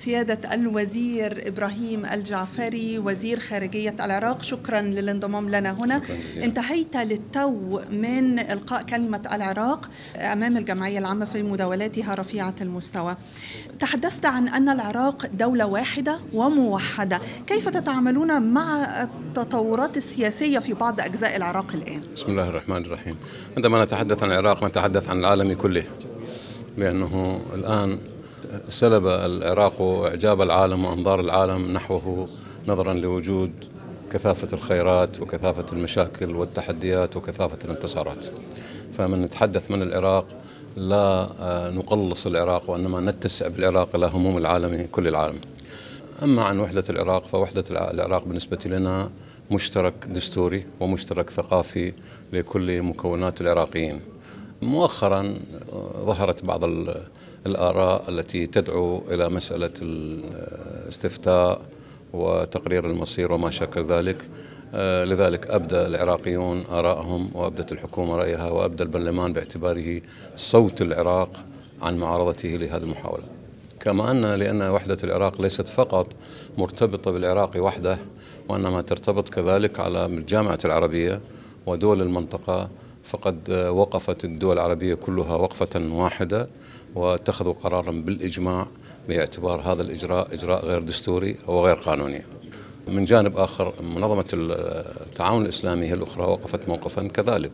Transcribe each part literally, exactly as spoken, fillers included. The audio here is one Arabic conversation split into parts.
سيادة الوزير إبراهيم الجعفري وزير خارجية العراق، شكرا للانضمام لنا هنا. انتهيت للتو من إلقاء كلمة العراق أمام الجمعية العامة في مداولاتها رفيعة المستوى. تحدثت عن أن العراق دولة واحدة وموحدة، كيف تتعاملون مع التطورات السياسية في بعض أجزاء العراق الآن؟ بسم الله الرحمن الرحيم. عندما نتحدث عن العراق نتحدث عن العالم كله، لأنه الآن سلب العراق إعجاب العالم وأنظار العالم نحوه نظرا لوجود كثافة الخيرات وكثافة المشاكل والتحديات وكثافة الانتصارات. فمن نتحدث من العراق لا نقلص العراق، وإنما نتسع بالعراق إلى هموم العالم كل العالم. أما عن وحدة العراق فوحدة العراق بالنسبة لنا مشترك دستوري ومشترك ثقافي لكل مكونات العراقيين. مؤخرا ظهرت بعض الآراء التي تدعو إلى مسألة الاستفتاء وتقرير المصير وما شكل ذلك، لذلك أبدى العراقيون آراءهم وأبدت الحكومة رأيها وأبدى البرلمان باعتباره صوت العراق عن معارضته لهذه المحاولة. كما أن لأن وحدة العراق ليست فقط مرتبطة بالعراق وحده، وإنما ترتبط كذلك على الجامعة العربية ودول المنطقة، فقد وقفت الدول العربية كلها وقفة واحدة واتخذوا قرارا بالإجماع باعتبار هذا الإجراء إجراء غير دستوري وغير قانوني. من جانب آخر منظمة التعاون الإسلامي الأخرى وقفت موقفا كذلك،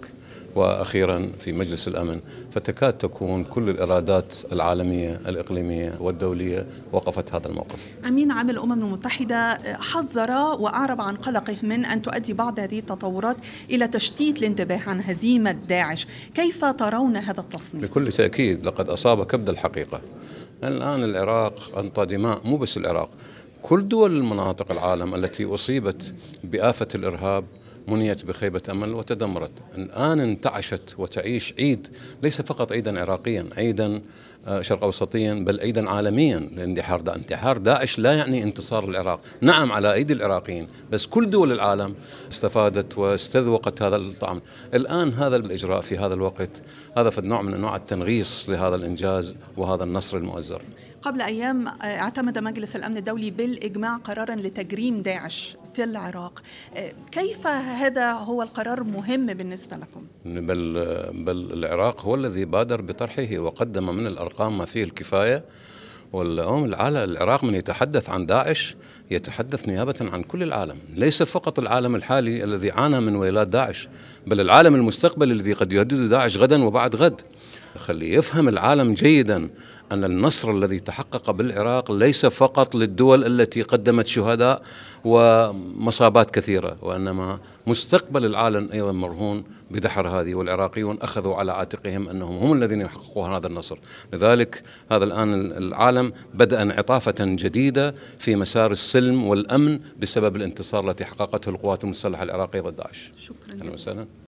وأخيرا في مجلس الأمن، فتكاد تكون كل الإرادات العالمية الإقليمية والدولية وقفت هذا الموقف. أمين عام الأمم المتحدة حذر وأعرب عن قلقه من أن تؤدي بعض هذه التطورات إلى تشتيت الانتباه عن هزيمة داعش، كيف ترون هذا التصنيف؟ بكل تأكيد لقد أصاب كبد الحقيقة. الآن العراق أنطى دماء، مو بس العراق، كل دول المناطق العالم التي أصيبت بآفة الإرهاب منيت بخيبة أمل وتدمرت. الآن انتعشت وتعيش عيد ليس فقط عيدا عراقيا، عيدا شرق أوسطيا، بل عيدا عالميا لاندحار دا انتحار داعش. لا يعني انتصار العراق، نعم على أيدي العراقيين، بس كل دول العالم استفادت واستذوقت هذا الطعم. الآن هذا الإجراء في هذا الوقت هذا في نوع من أنواع التنغيص لهذا الإنجاز وهذا النصر المؤزر. قبل أيام اعتمد مجلس الأمن الدولي بالإجماع قرارا لتجريم داعش في العراق، كيف هذا هو القرار مهم بالنسبة لكم؟ بل, بل العراق هو الذي بادر بطرحه وقدم من الأرقام ما فيه الكفاية. واليوم العراق من يتحدث عن داعش يتحدث نيابة عن كل العالم، ليس فقط العالم الحالي الذي عانى من ويلات داعش، بل العالم المستقبلي الذي قد يهدد داعش غدا وبعد غد. خلي يفهم العالم جيدا أن النصر الذي تحقق بالعراق ليس فقط للدول التي قدمت شهداء ومصابات كثيرة، وإنما مستقبل العالم أيضا مرهون بدحر هذه، والعراقيون أخذوا على عاتقهم أنهم هم الذين يحققون هذا النصر. لذلك هذا الآن العالم بدأ انعطافة جديدة في مسار السلم والأمن بسبب الانتصار التي حققته القوات المسلحة العراقية ضد داعش. شكرا.